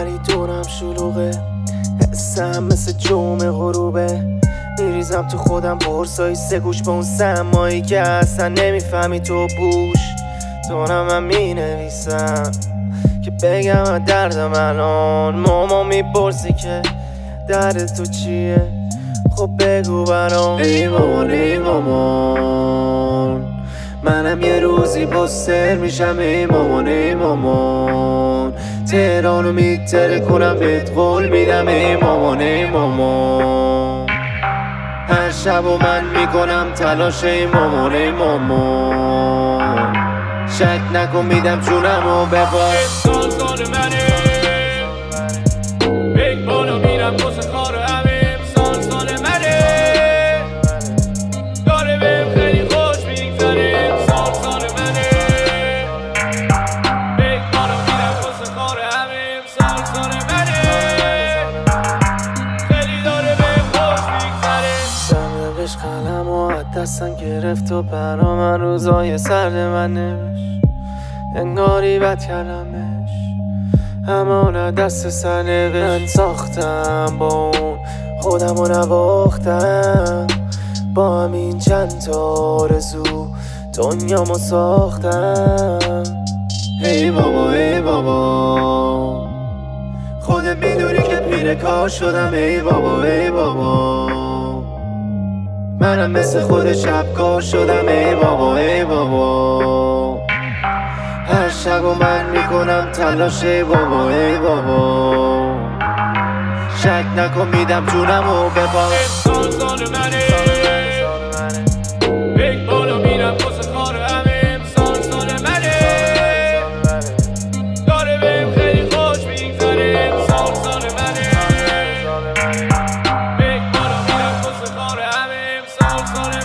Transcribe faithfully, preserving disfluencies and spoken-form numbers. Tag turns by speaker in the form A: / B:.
A: ولی دورم شلوغه، حسم مثل جوم غروبه. میریزم تو خودم برسایی سه گوش به اون سمایی که اصلا نمیفهمی تو بوش. دورم من مینویسم که بگم دردم الان. ماما میپرسی که درد تو چیه، خب بگو برام. ای مامان ای مامان، منم یه روزی پستر میشم. ای مامان ای مامان، تهرانو میتره کنم بهت قول میدم. ای مامان ای مامان، هر شب و من میکنم تلاش. ای مامان ای مامان، شک نکن میدم جونمو بباش.
B: سال سال منه بیگ بالا میرم واسه کار همه. سال سال منه داره بهم خیلی خوش میگذره. سال سال منه بیگ بالا میرم واسه کار همه. سال سال منه خیلی داره بهم خوش میگذره.
A: سرنوشت قلم و از دستم گرفت و برا من روزای سرد من نوشت. انگاری بد کردمش، همانه دست سرنوشت. من ساختم با اون خودم و نواختم، با همین چند تا آرزو دنیامو ساختم. ای بابا ای بابا، خودت میدونی که پیر کار شدم. ای بابا ای بابا، منم مثل خود شبکار شدم. ای بابا ای بابا، هر شب و من میکنم تلاش. ای بابا ای بابا، شک نکن میدم جونمو بباش.
B: سال سال منه بیگ بالا میرم واسه کار همه. سال سال منه داره بهم خیلی خوش میگذره. سال سال منه بیگ بالا میرم واسه کار همه. سال سال